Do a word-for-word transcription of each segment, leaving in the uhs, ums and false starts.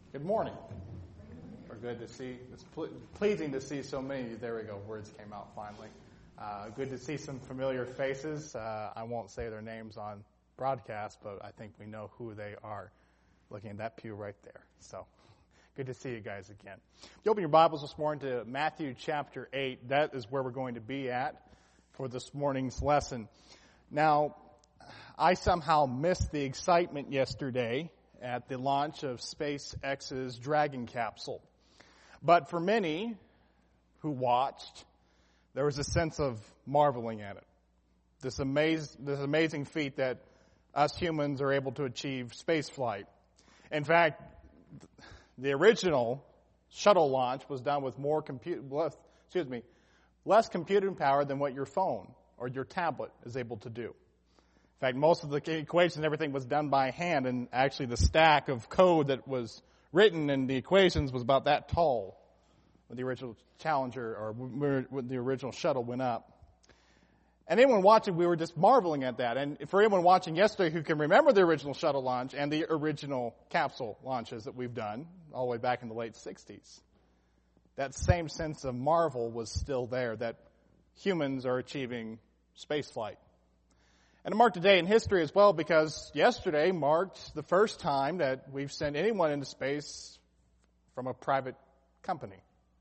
Good morning. We're good to see. It's ple- pleasing to see so many. There we go. Words came out finally. Uh, good to see some familiar faces. Uh, I won't say their names on broadcast, but I think we know who they are. Looking at that pew right there. So good to see you guys again. If you open your Bibles this morning to Matthew chapter eight, that is where we're going to be at for this morning's lesson. Now, I somehow missed the excitement yesterday at the launch of SpaceX's Dragon capsule. But for many who watched, there was a sense of marveling at it. This, amaz- this amazing feat that us humans are able to achieve space flight. In fact, the original shuttle launch was done with more compute, less, excuse me, less computing power than what your phone or your tablet is able to do. In fact, most of the equations and everything was done by hand, and actually the stack of code that was written in the equations was about that tall when the original Challenger or when the original shuttle went up. And anyone watching, we were just marveling at that. And for anyone watching yesterday who can remember the original shuttle launch and the original capsule launches that we've done all the way back in the late sixties, that same sense of marvel was still there, that humans are achieving space flight. And it marked a day in history as well, because yesterday marked the first time that we've sent anyone into space from a private company.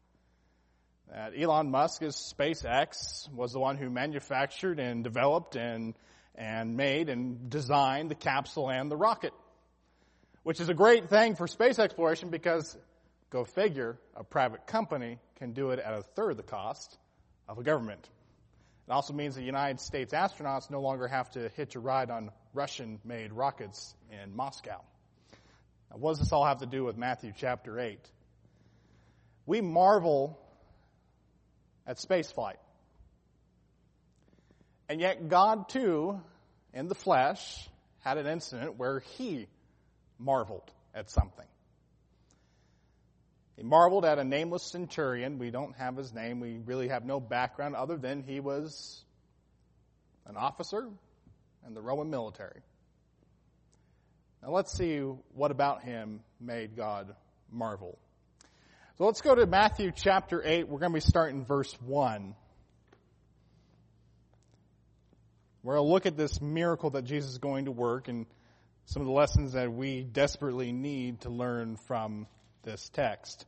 Uh, Elon Musk's SpaceX was the one who manufactured and developed and and made and designed the capsule and the rocket, which is a great thing for space exploration because, go figure, a private company can do it at a third of the cost of a government. It also means the United States astronauts no longer have to hitch a ride on Russian-made rockets in Moscow. Now, what does this all have to do with Matthew chapter eight? We marvel at space flight. And yet God, too, in the flesh, had an incident where he marveled at something. He marveled at a nameless centurion. We don't have his name. We really have no background other than he was an officer in the Roman military. Now let's see what about him made God marvel. So let's go to Matthew chapter eight. We're going to be starting verse one. We're going to look at this miracle that Jesus is going to work and some of the lessons that we desperately need to learn from this text.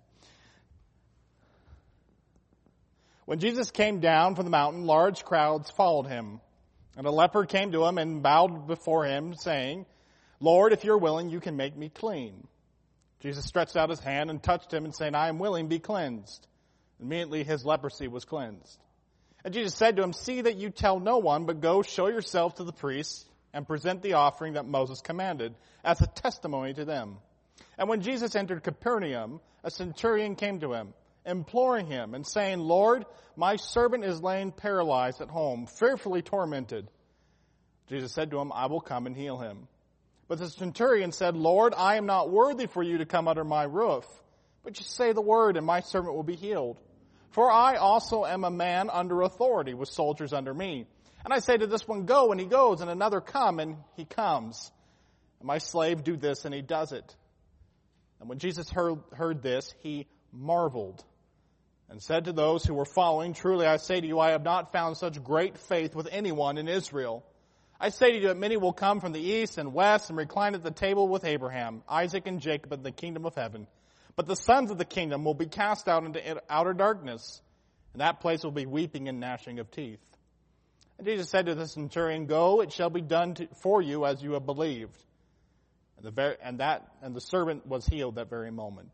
When Jesus came down from the mountain, large crowds followed him. And a leper came to him and bowed before him, saying, "Lord, if you're willing, you can make me clean." Jesus stretched out his hand and touched him and said, "I am willing, be cleansed." Immediately his leprosy was cleansed. And Jesus said to him, "See that you tell no one, but go show yourself to the priests and present the offering that Moses commanded as a testimony to them." And when Jesus entered Capernaum, a centurion came to him, imploring him and saying, "Lord, my servant is laying paralyzed at home, fearfully tormented." Jesus said to him, "I will come and heal him." But the centurion said, "Lord, I am not worthy for you to come under my roof, but you say the word and my servant will be healed. For I also am a man under authority with soldiers under me. And I say to this one, go, and he goes, and another, come, and he comes. And my slave, do this, and he does it." And when Jesus heard, heard this, he marveled and said to those who were following, "Truly I say to you, I have not found such great faith with anyone in Israel. I say to you that many will come from the east and west and recline at the table with Abraham, Isaac, and Jacob in the kingdom of heaven. But the sons of the kingdom will be cast out into outer darkness, and that place will be weeping and gnashing of teeth." And Jesus said to the centurion, "Go, it shall be done to, for you as you have believed." And the, ver- and, that, and the servant was healed that very moment.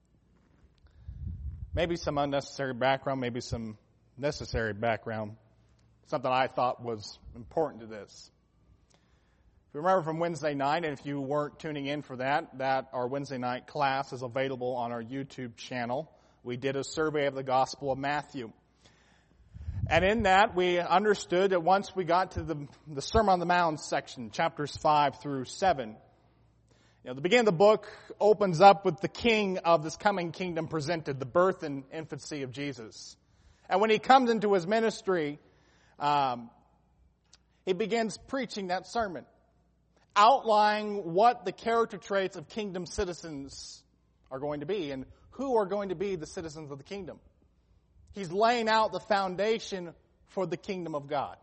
Maybe some unnecessary background, maybe some necessary background. Something I thought was important to this. If you remember from Wednesday night, and if you weren't tuning in for that, that our Wednesday night class is available on our YouTube channel. We did a survey of the Gospel of Matthew. And in that, we understood that once we got to the, the Sermon on the Mount section, chapters five through seven, you know, the beginning of the book opens up with the king of this coming kingdom presented, the birth and infancy of Jesus. And when he comes into his ministry, um, he begins preaching that sermon, outlining what the character traits of kingdom citizens are going to be and who are going to be the citizens of the kingdom. He's laying out the foundation for the kingdom of God.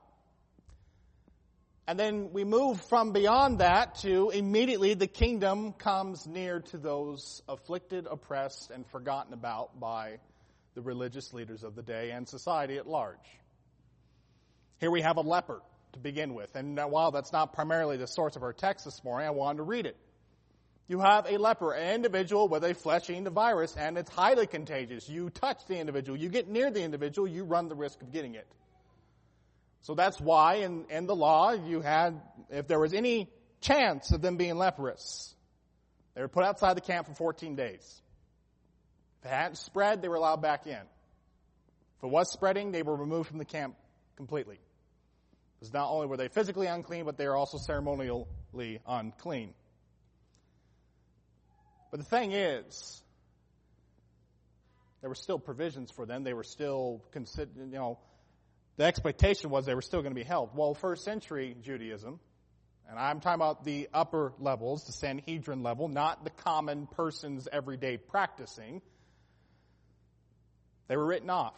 And then we move from beyond that to immediately the kingdom comes near to those afflicted, oppressed, and forgotten about by the religious leaders of the day and society at large. Here we have a leper to begin with. And while that's not primarily the source of our text this morning, I wanted to read it. You have a leper, an individual with a flesh-eating virus, and it's highly contagious. You touch the individual, you get near the individual, you run the risk of getting it. So that's why in, in the law you had, if there was any chance of them being leprous, they were put outside the camp for fourteen days. If it hadn't spread, they were allowed back in. If it was spreading, they were removed from the camp completely. Because not only were they physically unclean, but they were also ceremonially unclean. But the thing is, there were still provisions for them. They were still considered, you know, the expectation was they were still going to be held. Well, first century Judaism, and I'm talking about the upper levels, the Sanhedrin level, not the common person's everyday practicing, they were written off.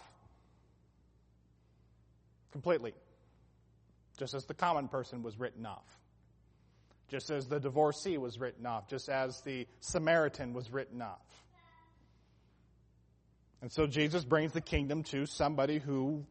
Completely. Just as the common person was written off. Just as the divorcee was written off. Just as the Samaritan was written off. And so Jesus brings the kingdom to somebody who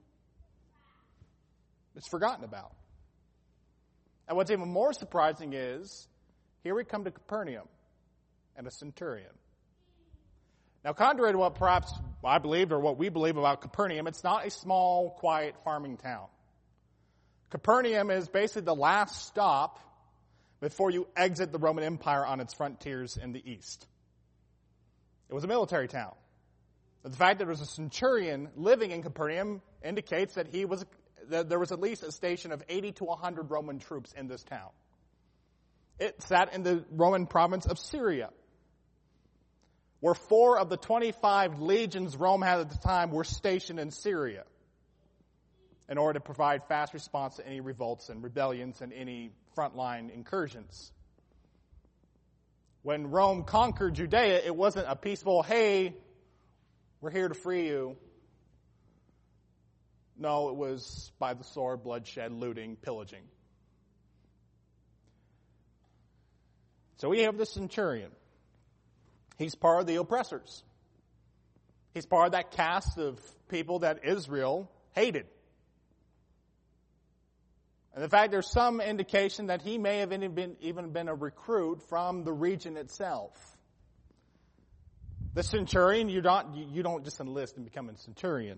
is forgotten about. And what's even more surprising is, here we come to Capernaum and a centurion. Now, contrary to what perhaps I believed or what we believe about Capernaum, it's not a small, quiet farming town. Capernaum is basically the last stop before you exit the Roman Empire on its frontiers in the east. It was a military town. The fact that there was a centurion living in Capernaum indicates that he was that there was at least a station of eighty to one hundred Roman troops in this town. It sat in the Roman province of Syria, where four of the twenty-five legions Rome had at the time were stationed in Syria in order to provide fast response to any revolts and rebellions and any frontline incursions. When Rome conquered Judea, it wasn't a peaceful, hey, we're here to free you. No, it was by the sword, bloodshed, looting, pillaging. So we have the centurion. He's part of the oppressors. He's part of that caste of people that Israel hated. And in fact, there's some indication that he may have even been, even been a recruit from the region itself. The centurion, you don't, you don't just enlist and become a centurion.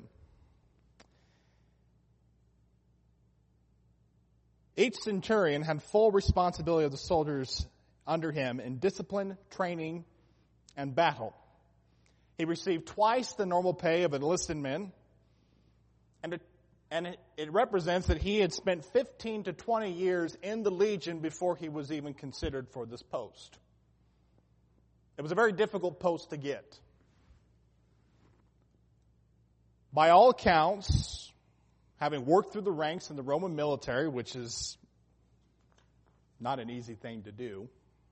Each centurion had full responsibility of the soldiers under him in discipline, training, and battle. He received twice the normal pay of enlisted men, and it, and it, it represents that he had spent fifteen to twenty years in the legion before he was even considered for this post. It was a very difficult post to get. By all accounts, having worked through the ranks in the Roman military, which is not an easy thing to do,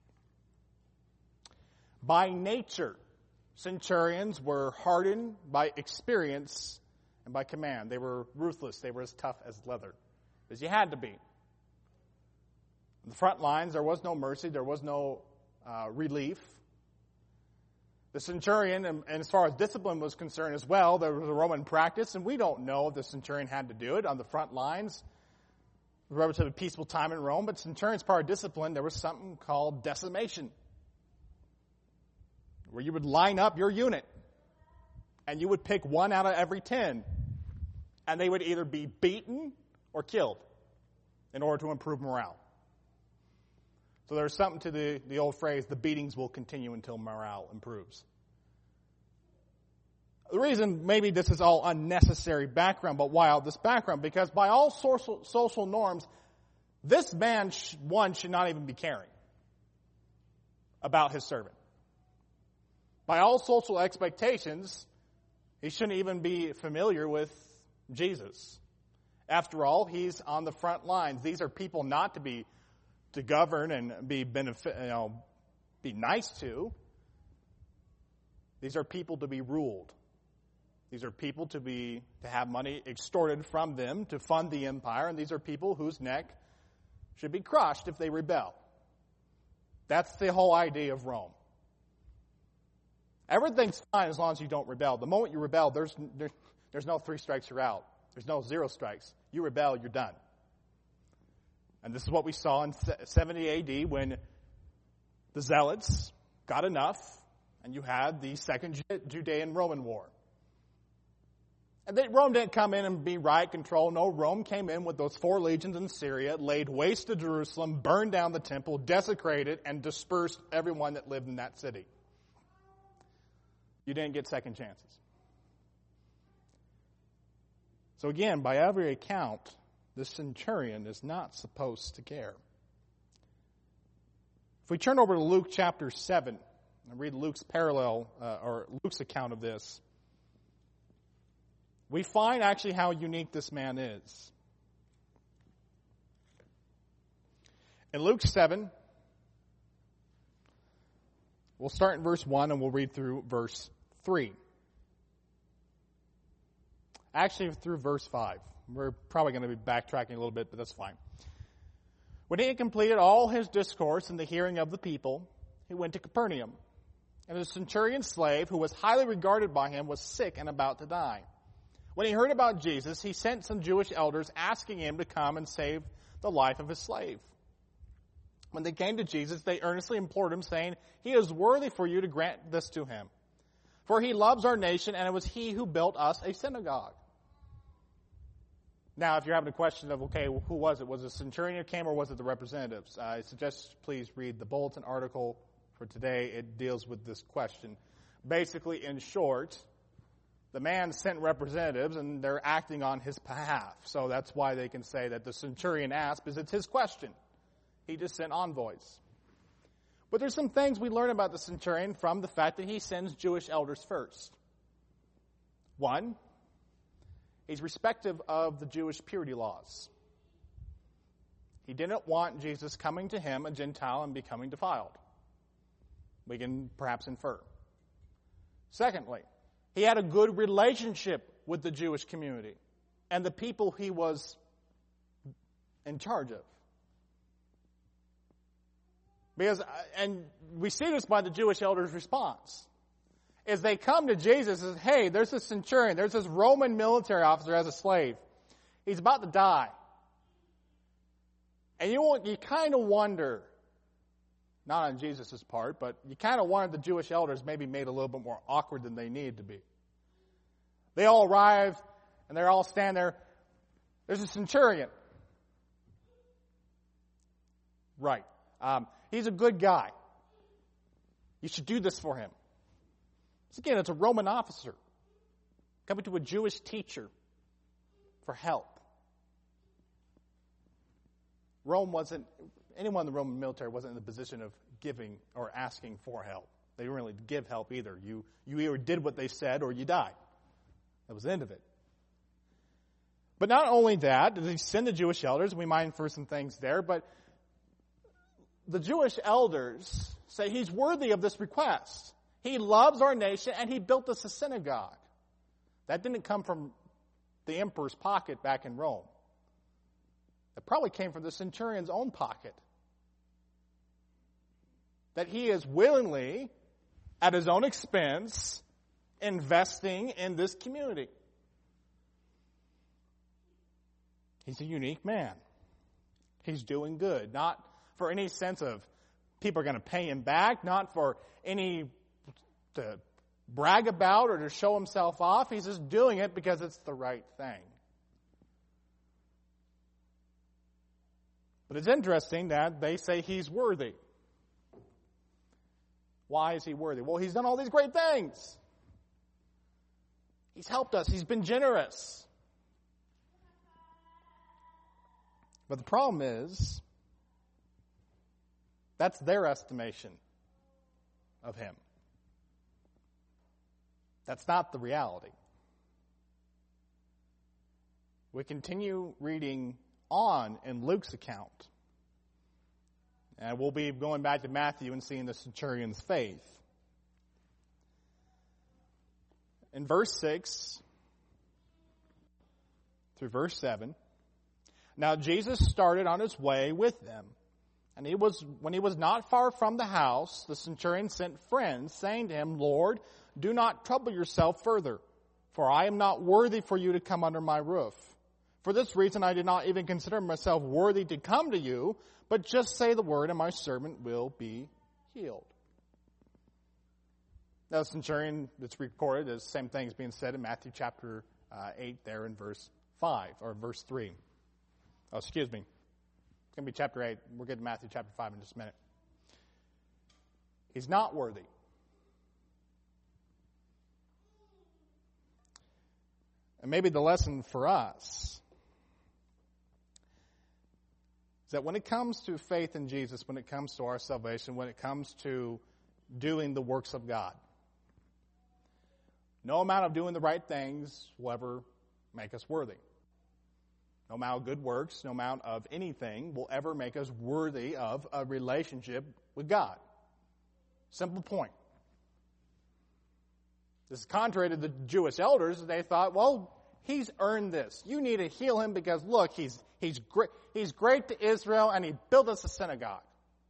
by nature, centurions were hardened by experience and by command. They were ruthless. They were as tough as leather, as you had to be. In the front lines, there was no mercy. There was no uh, relief. The centurion, and, and as far as discipline was concerned as well, there was a Roman practice, and we don't know if the centurion had to do it on the front lines. It was a relatively peaceful time in Rome, but centurion's part of discipline, there was something called decimation, where you would line up your unit, and you would pick one out of every ten, and they would either be beaten or killed in order to improve morale. So there's something to the, the old phrase, the beatings will continue until morale improves. The reason maybe this is all unnecessary background, but why all this background? Because by all social, social norms, this man, sh- one, should not even be caring about his servant. By all social expectations, he shouldn't even be familiar with Jesus. After all, he's on the front lines. These are people not to be to govern and be benefit, you know, be nice to. These are people to be ruled. These are people to be to have money extorted from them to fund the empire, and these are people whose neck should be crushed if they rebel. That's the whole idea of Rome. Everything's fine as long as you don't rebel. The moment you rebel, there's there, there's no three strikes, you're out. There's no zero strikes. You rebel, you're done. And this is what we saw in seventy A D when the Zealots got enough, and you had the Second Judean-Roman War. And they, Rome didn't come in and be riot control. No, Rome came in with those four legions in Syria, laid waste to Jerusalem, burned down the temple, desecrated, and dispersed everyone that lived in that city. You didn't get second chances. So again, by every account, the centurion is not supposed to care. If we turn over to Luke chapter seven and read Luke's parallel, uh, or Luke's account of this, we find actually how unique this man is. In Luke seven, we'll start in verse one and we'll read through verse three. Actually, through verse five. We're probably going to be backtracking a little bit, but that's fine. When he had completed all his discourse in the hearing of the people, he went to Capernaum. And a centurion's slave, who was highly regarded by him, was sick and about to die. When he heard about Jesus, he sent some Jewish elders asking him to come and save the life of his slave. When they came to Jesus, they earnestly implored him, saying, "He is worthy for you to grant this to him. For he loves our nation, and it was he who built us a synagogue." Now, if you're having a question of, okay, who was it? Was it a centurion who came, or was it the representatives? I suggest please read the bulletin article for today. It deals with this question. Basically, in short, the man sent representatives, and they're acting on his behalf. So that's why they can say that the centurion asked, because it's his question. He just sent envoys. But there's some things we learn about the centurion from the fact that he sends Jewish elders first. One, he's respective of the Jewish purity laws. He didn't want Jesus coming to him, a Gentile, and becoming defiled. We can perhaps infer. Secondly, he had a good relationship with the Jewish community and the people he was in charge of. Because, and we see this by the Jewish elders' response. As they come to Jesus and say, hey, there's this centurion, there's this Roman military officer as a slave. He's about to die. And you, you kind of wonder, not on Jesus' part, but you kind of wonder the Jewish elders maybe made a little bit more awkward than they needed to be. They all arrive, and they're all standing there. There's a centurion. Right. Um, he's a good guy. You should do this for him. So again, it's a Roman officer coming to a Jewish teacher for help. Rome wasn't, anyone in the Roman military wasn't in the position of giving or asking for help. They didn't really give help either. You, you either did what they said or you died. That was the end of it. But not only that, did he send the Jewish elders? We might infer some things there, but the Jewish elders say he's worthy of this request. He loves our nation, and he built us a synagogue. That didn't come from the emperor's pocket back in Rome. It probably came from the centurion's own pocket. That he is willingly, at his own expense, investing in this community. He's a unique man. He's doing good. Not for any sense of people are going to pay him back, not for any to brag about or to show himself off. He's just doing it because it's the right thing. But it's interesting that they say he's worthy. Why is he worthy? Well, he's done all these great things. He's helped us. He's been generous. But the problem is, that's their estimation of him. That's not the reality. We continue reading on in Luke's account. And we'll be going back to Matthew and seeing the centurion's faith. in verse six through verse seven, now Jesus started on his way with them. And he was, when he was not far from the house, the centurion sent friends, saying to him, Lord, do not trouble yourself further, for I am not worthy for you to come under my roof. For this reason I did not even consider myself worthy to come to you, but just say the word, and my servant will be healed. Now, the centurion that's recorded, the same thing is being said in Matthew chapter uh, eight there in verse five, or verse three. Oh, excuse me. It's going to be chapter eight. We'll get to Matthew chapter five in just a minute. He's not worthy. And maybe the lesson for us is that when it comes to faith in Jesus, when it comes to our salvation, when it comes to doing the works of God, no amount of doing the right things will ever make us worthy. No amount of good works, no amount of anything will ever make us worthy of a relationship with God. Simple point. This is contrary to the Jewish elders. They thought, well, he's earned this. You need to heal him because, look, he's he's great, he's great to Israel, and he built us a synagogue.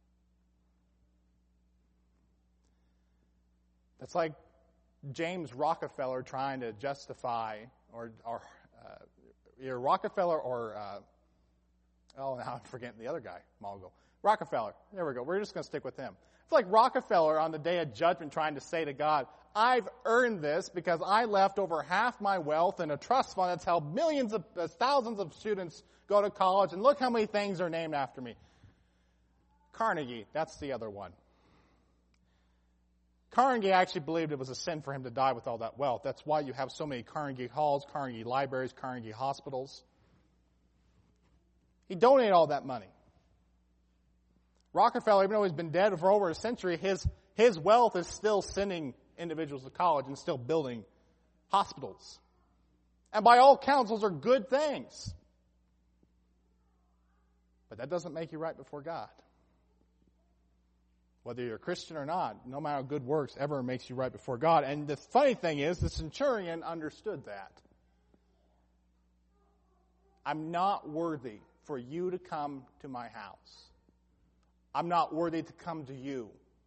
That's like James Rockefeller trying to justify, or, or uh, either Rockefeller or, uh, oh, now I'm forgetting the other guy, Mogul. Rockefeller. There we go. We're just going to stick with him. It's like Rockefeller on the day of judgment trying to say to God, I've earned this because I left over half my wealth in a trust fund that's helped millions of, uh, thousands of students go to college, and look how many things are named after me. Carnegie, that's the other one. Carnegie actually believed it was a sin for him to die with all that wealth. That's why you have so many Carnegie halls, Carnegie libraries, Carnegie hospitals. He donated all that money. Rockefeller, even though he's been dead for over a century, his, his wealth is still sending individuals to college and still building hospitals. And by all counts, those are good things. But that doesn't make you right before God. Whether you're a Christian or not, no matter how good works ever makes you right before God. And the funny thing is, the centurion understood that. I'm not worthy for you to come to my house. I'm not worthy to come to you.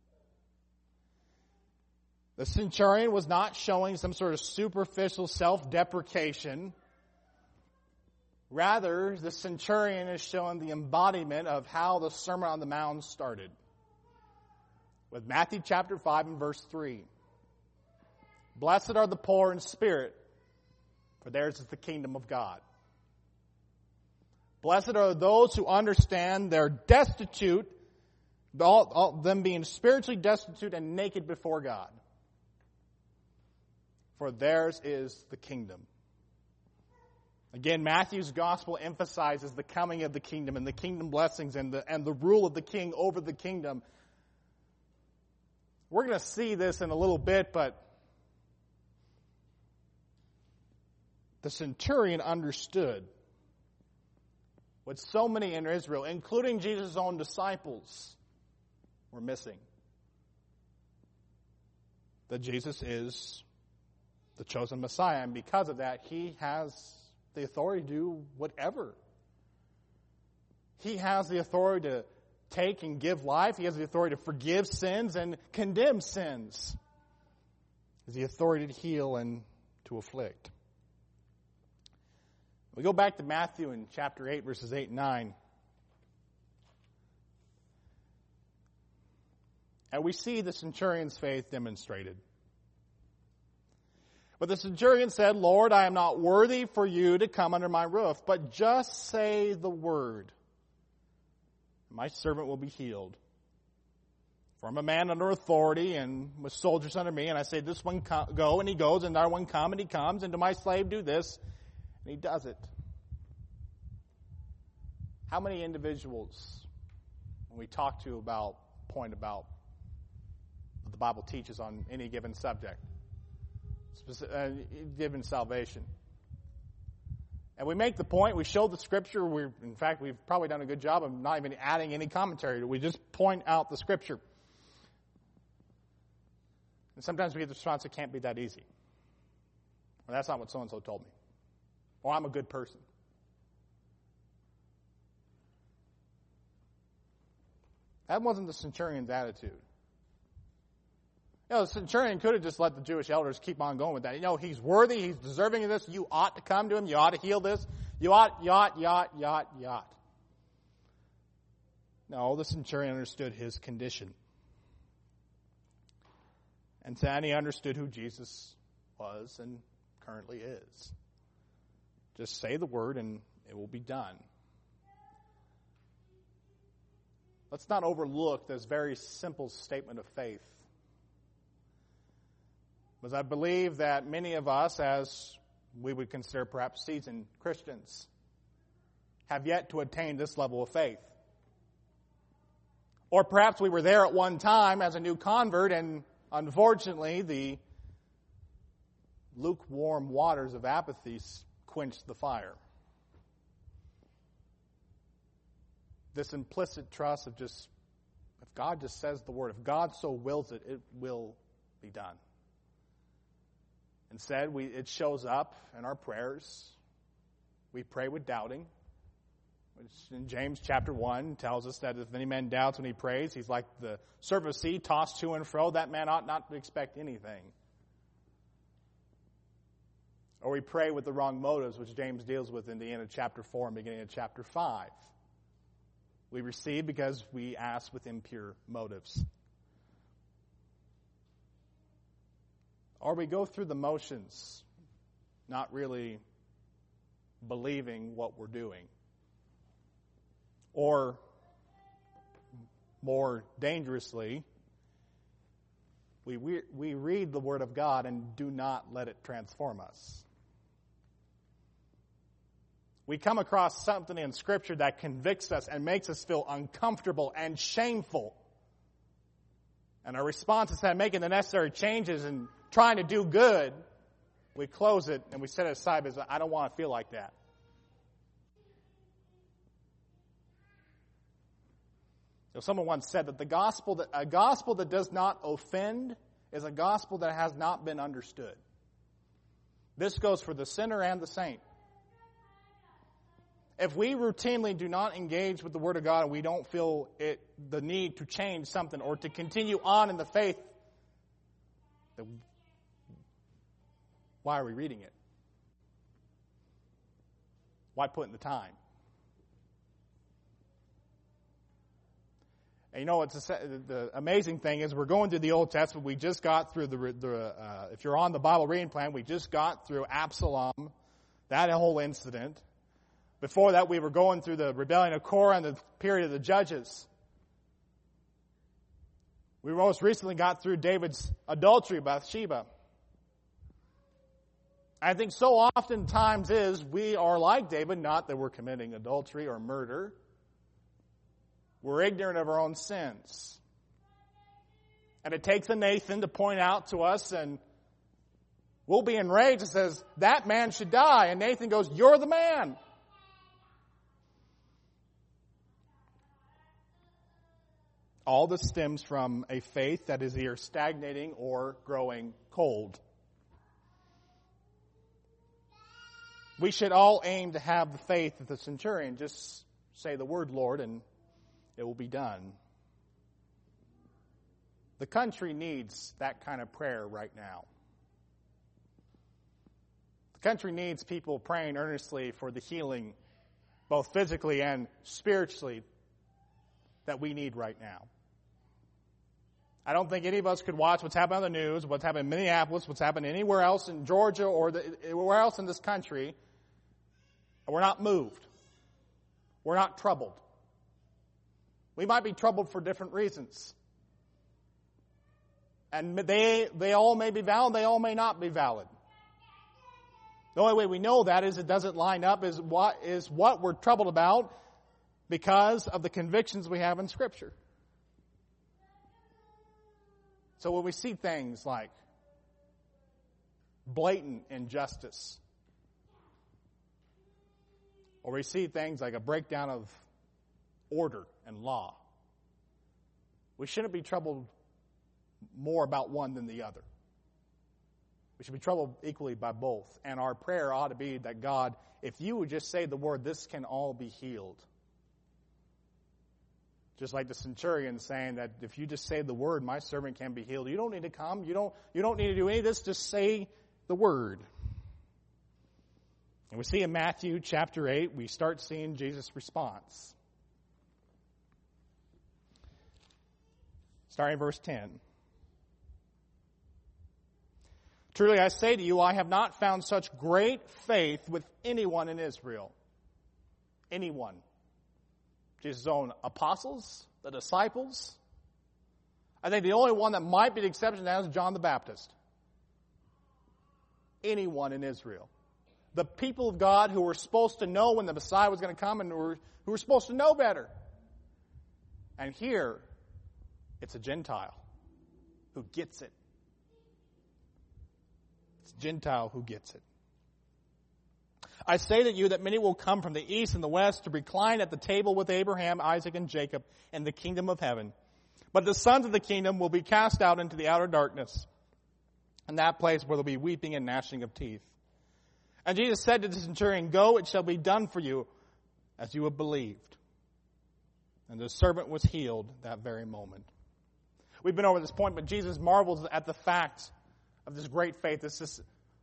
The centurion was not showing some sort of superficial self-deprecation. Rather, the centurion is showing the embodiment of how the Sermon on the Mount started. With Matthew chapter five and verse three. Blessed are the poor in spirit, for theirs is the kingdom of God. Blessed are those who understand they're destitute, all, all, them being spiritually destitute and naked before God. For theirs is the kingdom. Again, Matthew's gospel emphasizes the coming of the kingdom and the kingdom blessings and the, and the rule of the king over the kingdom. We're going to see this in a little bit, but the centurion understood what so many in Israel, including Jesus' own disciples, were missing. That Jesus is the chosen Messiah, and because of that, he has the authority to do whatever. He has the authority to take and give life. He has the authority to forgive sins and condemn sins. He has the authority to heal and to afflict. We go back to Matthew in chapter eight, verses eight and nine. And we see the centurion's faith demonstrated. But the centurion said, Lord, I am not worthy for you to come under my roof, but just say the word. My servant will be healed. For I'm a man under authority and with soldiers under me, and I say, this one go, and he goes, and another one come, and he comes, and to my slave do this, and he does it. How many individuals, when we talk to about, point about what the Bible teaches on any given subject, specific, uh, given salvation, and we make the point, we show the scripture, we in fact, we've probably done a good job of not even adding any commentary. We just point out the scripture. And sometimes we get the response, it can't be that easy. Or that's not what so-and-so told me. Or I'm a good person. That wasn't the centurion's attitude. You know, the centurion could have just let the Jewish elders keep on going with that. You know, he's worthy, he's deserving of this, you ought to come to him, you ought to heal this, you ought, you ought, you ought, you ought, you ought. No, the centurion understood his condition. And then he understood who Jesus was and currently is. Just say the word and it will be done. Let's not overlook this very simple statement of faith. Because I believe that many of us, as we would consider perhaps seasoned Christians, have yet to attain this level of faith. Or perhaps we were there at one time as a new convert, and unfortunately the lukewarm waters of apathy quenched the fire. This implicit trust of just, if God just says the word, if God so wills it, it will be done. Instead, we, it shows up in our prayers. We pray with doubting. Which in James chapter one tells us that if any man doubts when he prays, he's like the surf of sea tossed to and fro. That man ought not to expect anything. Or we pray with the wrong motives, which James deals with in the end of chapter four and beginning of chapter five. We receive because we ask with impure motives. Or we go through the motions, not really believing what we're doing. Or, more dangerously, we, we, we read the Word of God and do not let it transform us. We come across something in Scripture that convicts us and makes us feel uncomfortable and shameful. And our response, instead of making the necessary changes and trying to do good, we close it and we set it aside because I don't want to feel like that. So someone once said that the gospel that a gospel that does not offend is a gospel that has not been understood. This goes for the sinner and the saint. If we routinely do not engage with the Word of God and we don't feel it, the need to change something or to continue on in the faith, then why are we reading it? Why put in the time? And you know, it's a, the amazing thing is we're going through the Old Testament. We just got through the, the uh, if you're on the Bible reading plan, we just got through Absalom, that whole incident. Before that, we were going through the rebellion of Korah and the period of the Judges. We most recently got through David's adultery with Bathsheba. I think so oftentimes is we are like David, not that we're committing adultery or murder. We're ignorant of our own sins. And it takes a Nathan to point out to us, and we'll be enraged and says, that man should die. And Nathan goes, you're the man. All this stems from a faith that is either stagnating or growing cold. We should all aim to have the faith of the centurion. Just say the word, Lord, and it will be done. The country needs that kind of prayer right now. The country needs people praying earnestly for the healing, both physically and spiritually, that we need right now. I don't think any of us could watch what's happening on the news, what's happening in Minneapolis, what's happening anywhere else in Georgia or the, anywhere else in this country, and we're not moved. We're not troubled. We might be troubled for different reasons. And they, they all may be valid, they all may not be valid. The only way we know that is it doesn't line up is what is what we're troubled about because of the convictions we have in Scripture. So when we see things like blatant injustice, or we see things like a breakdown of order and law, we shouldn't be troubled more about one than the other. We should be troubled equally by both. And our prayer ought to be that God, if you would just say the word, this can all be healed. Just like the centurion saying that if you just say the word, my servant can be healed. You don't need to come. You don't, you don't need to do any of this. Just say the word. And we see in Matthew chapter eight, we start seeing Jesus' response. Starting in verse ten. Truly I say to you, I have not found such great faith with anyone in Israel. Anyone. Jesus' own apostles, the disciples. I think the only one that might be the exception to that is John the Baptist. Anyone in Israel. The people of God who were supposed to know when the Messiah was going to come and who were, who were supposed to know better. And here, it's a Gentile who gets it. It's a Gentile who gets it. I say to you that many will come from the east and the west to recline at the table with Abraham, Isaac, and Jacob in the kingdom of heaven. But the sons of the kingdom will be cast out into the outer darkness, in that place where there will be weeping and gnashing of teeth. And Jesus said to the centurion, go, it shall be done for you as you have believed. And the servant was healed that very moment. We've been over this point, but Jesus marvels at the fact of this great faith. This is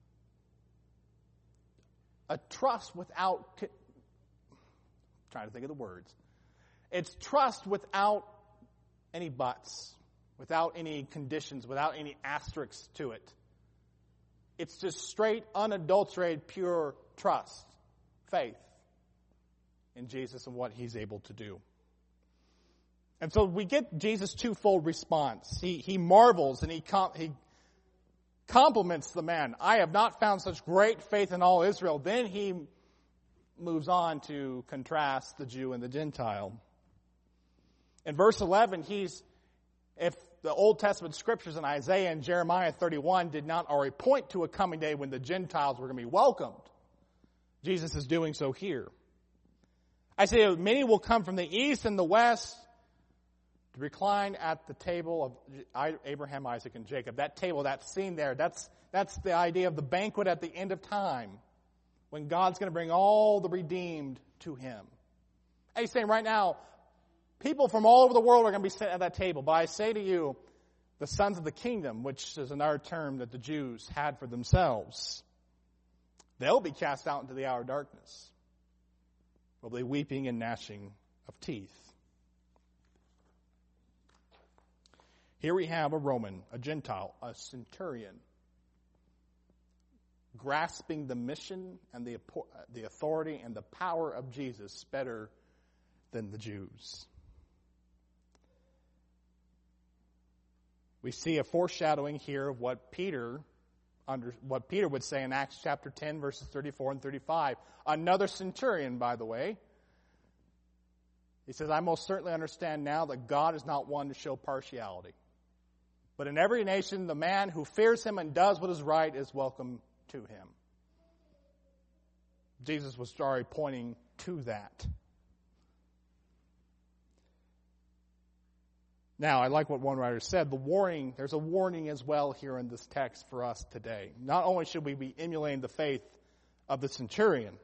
a trust without, I'm trying to think of the words. It's trust without any buts, without any conditions, without any asterisks to it. It's just straight, unadulterated, pure trust, faith in Jesus and what he's able to do. And so we get Jesus' twofold response. He he marvels and he com- he compliments the man. I have not found such great faith in all Israel. Then he moves on to contrast the Jew and the Gentile. In verse eleven, he's, if the Old Testament scriptures in Isaiah and Jeremiah thirty-one did not already point to a coming day when the Gentiles were going to be welcomed, Jesus is doing so here. I say many will come from the east and the west to recline at the table of Abraham, Isaac, and Jacob. That table, that scene there, that's, that's the idea of the banquet at the end of time when God's going to bring all the redeemed to him. And he's saying right now, people from all over the world are going to be sitting at that table. But I say to you, the sons of the kingdom, which is another term that the Jews had for themselves, they'll be cast out into the outer darkness. Will be weeping and gnashing of teeth. Here we have a Roman, a Gentile, a centurion, grasping the mission and the, the authority and the power of Jesus better than the Jews. We see a foreshadowing here of what Peter under what Peter would say in Acts chapter ten, verses thirty-four and thirty-five. Another centurion, by the way. He says, I most certainly understand now that God is not one to show partiality. But in every nation, the man who fears him and does what is right is welcome to him. Jesus was already pointing to that. Now, I like what one writer said. The warning, there's a warning as well here in this text for us today. Not only should we be emulating the faith of the centurion,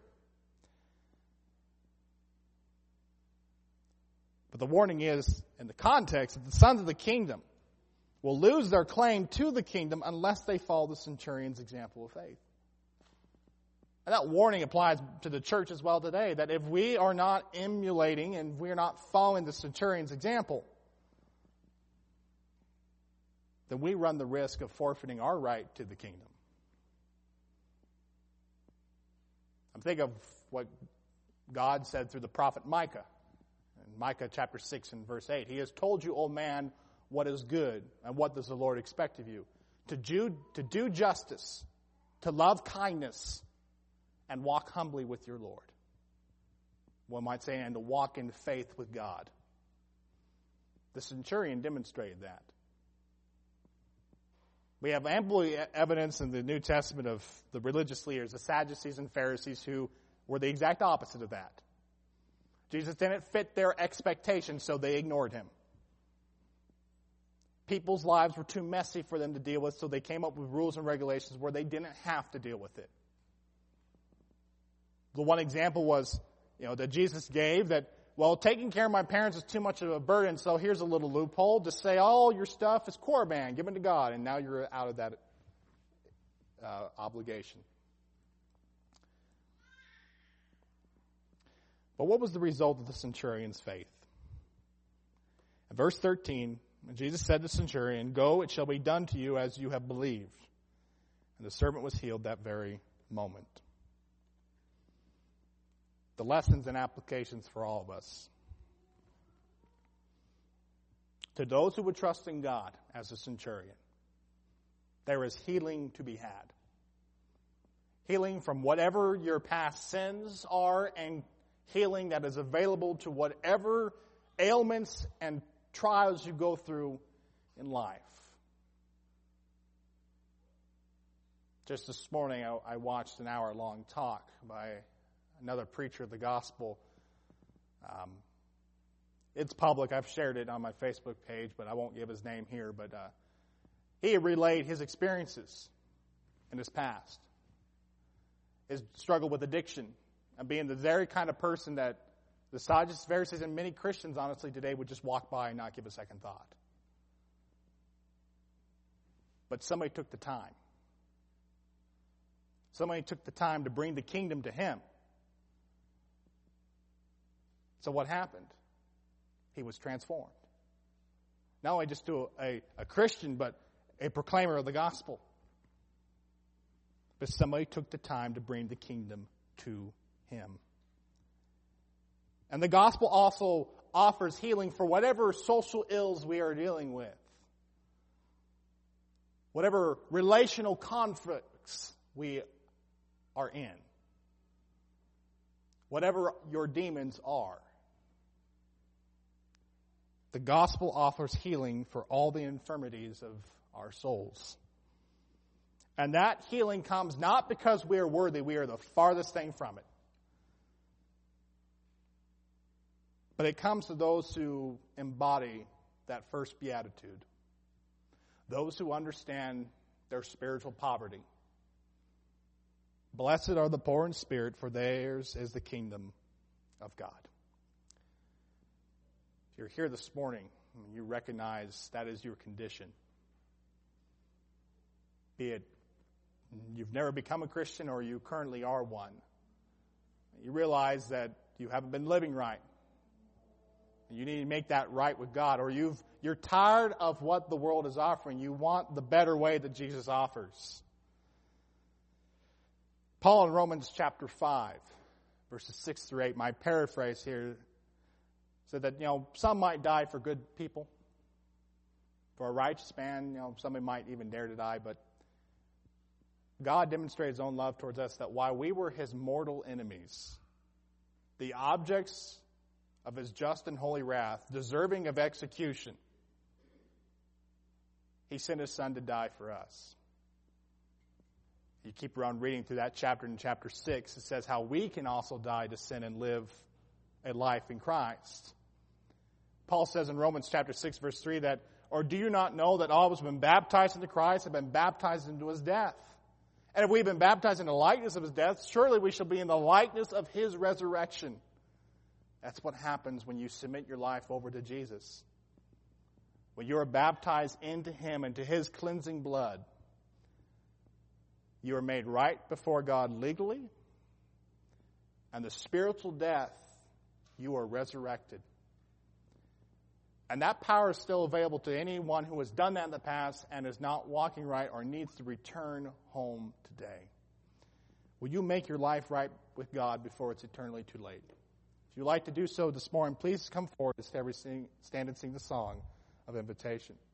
but the warning is, in the context, that the sons of the kingdom will lose their claim to the kingdom unless they follow the centurion's example of faith. And that warning applies to the church as well today, that if we are not emulating and we're not following the centurion's example, then we run the risk of forfeiting our right to the kingdom. I'm thinking of what God said through the prophet Micah. In Micah chapter six and verse eight, he has told you, O man, what is good, and what does the Lord expect of you? To do, to do justice, to love kindness, and walk humbly with your Lord. One might say, and to walk in faith with God. The centurion demonstrated that. We have ample evidence in the New Testament of the religious leaders, the Sadducees and Pharisees, who were the exact opposite of that. Jesus didn't fit their expectations, so they ignored him. people's lives were too messy for them to deal with, so they came up with rules and regulations where they didn't have to deal with it. The one example was, you know, that Jesus gave that, well, taking care of my parents is too much of a burden, so here's a little loophole. Just say all your stuff is Korban, give it to God, and now you're out of that uh, obligation. But what was the result of the centurion's faith? In verse thirteen, Jesus said to the centurion, "Go, it shall be done to you as you have believed." And the servant was healed that very moment. The lessons and applications for all of us. To those who would trust in God as a centurion, there is healing to be had. Healing from whatever your past sins are, and healing that is available to whatever ailments and trials you go through in life. Just this morning, I, I watched an hour-long talk by another preacher of the gospel. Um, it's public. I've shared it on my Facebook page, but I won't give his name here. But uh, he relayed his experiences in his past, his struggle with addiction, and being the very kind of person that the Sadducees, Pharisees, and many Christians, honestly, today would just walk by and not give a second thought. But somebody took the time. Somebody took the time to bring the kingdom to him. So what happened? He was transformed. Not only just to a, a Christian, but a proclaimer of the gospel. But somebody took the time to bring the kingdom to him. And the gospel also offers healing for whatever social ills we are dealing with. Whatever relational conflicts we are in. Whatever your demons are. The gospel offers healing for all the infirmities of our souls. And that healing comes not because we are worthy. We are the farthest thing from it. But it comes to those who embody that first beatitude. Those who understand their spiritual poverty. Blessed are the poor in spirit, for theirs is the kingdom of God. If you're here this morning, you recognize that is your condition. Be it you've never become a Christian or you currently are one. You realize that you haven't been living right. You need to make that right with God, or you've, you're tired of what the world is offering. You want the better way that Jesus offers. Paul in Romans chapter five, verses six through eight, my paraphrase here, said that, you know, some might die for good people. For a righteous man, you know, somebody might even dare to die, but God demonstrated his own love towards us that while we were his mortal enemies, the objects of his just and holy wrath, deserving of execution, he sent his son to die for us. You keep around reading through that chapter in chapter six, it says how we can also die to sin and live a life in Christ. Paul says in Romans chapter six, verse three that, or do you not know that all of us have been baptized into Christ have been baptized into his death? And if we've been baptized in the likeness of his death, surely we shall be in the likeness of his resurrection. That's what happens when you submit your life over to Jesus. When you are baptized into him and to his cleansing blood, you are made right before God legally, and the spiritual death, you are resurrected. And that power is still available to anyone who has done that in the past and is not walking right or needs to return home today. Will you make your life right with God before it's eternally too late? If you'd like to do so this morning, please come forward to stand and sing the song of invitation.